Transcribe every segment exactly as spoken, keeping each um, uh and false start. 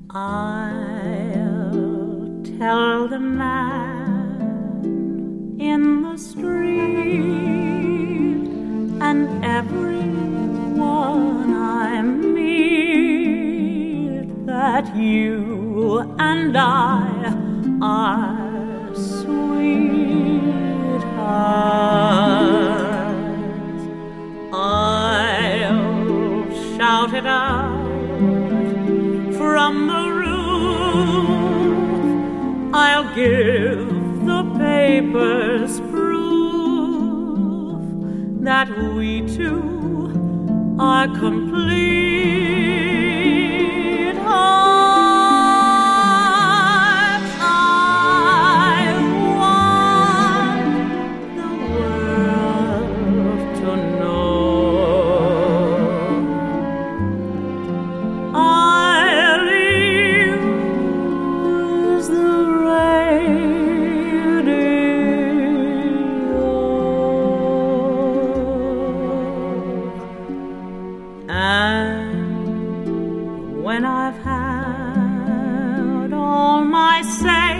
I'll tell the man in the street and everyone I meet that you and I are sweethearts. I'll shout it out from the roof. I'll give the papers proof that we two are complete hearts. I want the world to know I'll use the radio, and when I've had all my say,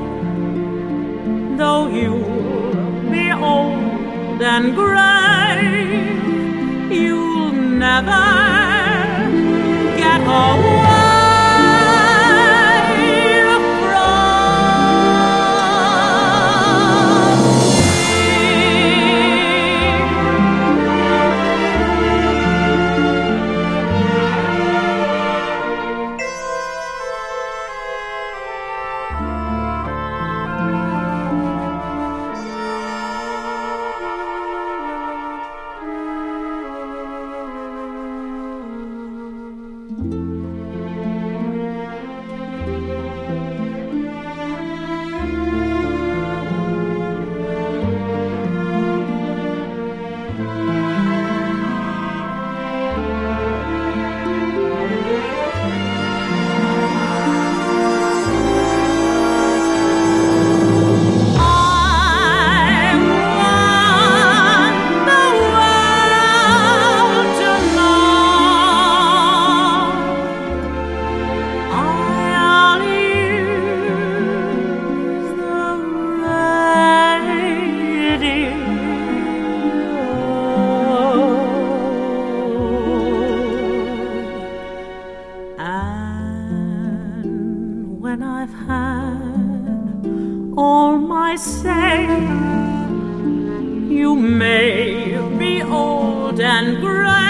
though you'll be old and gray, you'll never get away when I've had all my say. You may be old and gray,